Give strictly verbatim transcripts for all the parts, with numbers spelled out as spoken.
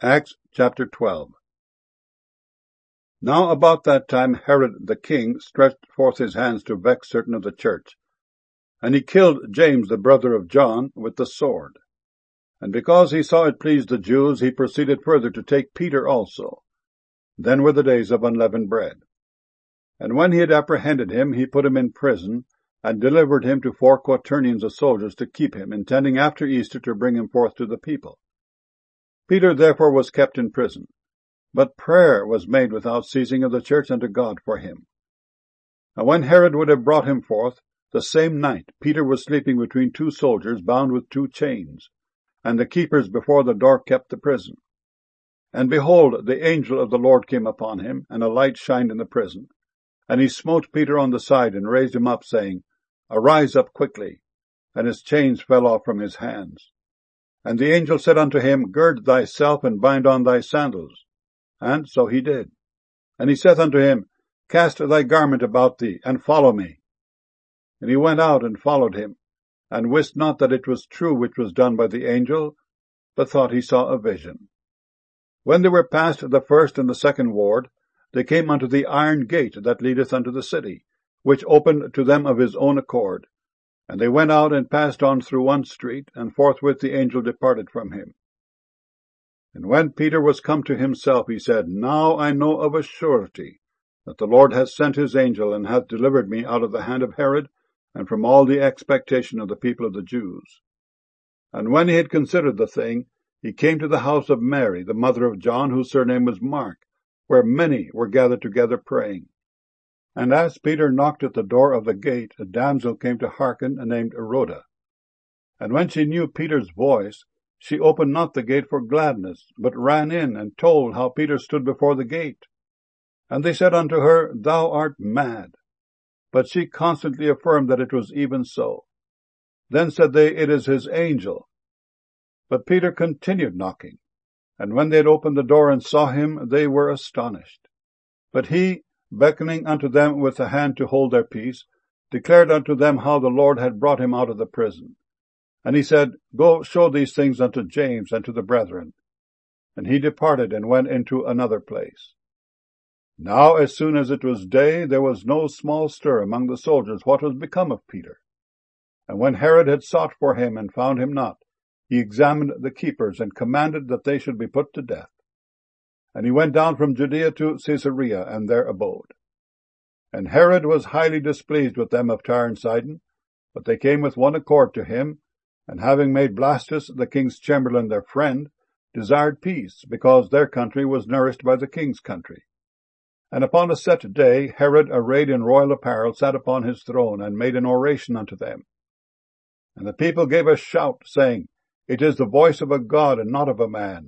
Acts chapter twelve. Now about that time Herod the king stretched forth his hands to vex certain of the church, and he killed James the brother of John with the sword. And because he saw it pleased the Jews, he proceeded further to take Peter also. Then were the days of unleavened bread. And when he had apprehended him, he put him in prison, and delivered him to four quaternions of soldiers to keep him, intending after Easter to bring him forth to the people. Peter therefore was kept in prison, but prayer was made without ceasing of the church unto God for him. And when Herod would have brought him forth, the same night Peter was sleeping between two soldiers, bound with two chains, and the keepers before the door kept the prison. And behold, the angel of the Lord came upon him, and a light shined in the prison. And he smote Peter on the side, and raised him up, saying, Arise up quickly. And his chains fell off from his hands. And the angel said unto him, Gird thyself, and bind on thy sandals. And so he did. And he saith unto him, Cast thy garment about thee, and follow me. And he went out and followed him, and wist not that it was true which was done by the angel, but thought he saw a vision. When they were past the first and the second ward, they came unto the iron gate that leadeth unto the city, which opened to them of his own accord. And they went out and passed on through one street, and forthwith the angel departed from him. And when Peter was come to himself, he said, Now I know of a surety that the Lord hath sent his angel, and hath delivered me out of the hand of Herod, and from all the expectation of the people of the Jews. And when he had considered the thing, he came to the house of Mary, the mother of John, whose surname was Mark, where many were gathered together praying. And as Peter knocked at the door of the gate, a damsel came to hearken, named Rhoda. And when she knew Peter's voice, she opened not the gate for gladness, but ran in, and told how Peter stood before the gate. And they said unto her, Thou art mad. But she constantly affirmed that it was even so. Then said they, It is his angel. But Peter continued knocking. And when they had opened the door and saw him, they were astonished. But he, beckoning unto them with the hand to hold their peace, declared unto them how the Lord had brought him out of the prison. And he said, Go show these things unto James and to the brethren. And he departed and went into another place. Now as soon as it was day, there was no small stir among the soldiers what was become of Peter. And when Herod had sought for him and found him not, he examined the keepers, and commanded that they should be put to death. And he went down from Judea to Caesarea, and there abode. And Herod was highly displeased with them of Tyre and Sidon, but they came with one accord to him, and having made Blastus the king's chamberlain their friend, desired peace, because their country was nourished by the king's country. And upon a set day Herod, arrayed in royal apparel, sat upon his throne, and made an oration unto them. And the people gave a shout, saying, It is the voice of a God, and not of a man.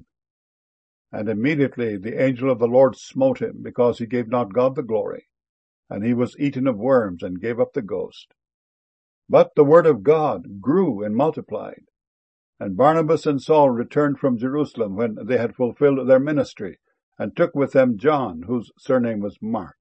And immediately the angel of the Lord smote him, because he gave not God the glory. And he was eaten of worms, and gave up the ghost. But the word of God grew and multiplied. And Barnabas and Saul returned from Jerusalem when they had fulfilled their ministry, and took with them John, whose surname was Mark.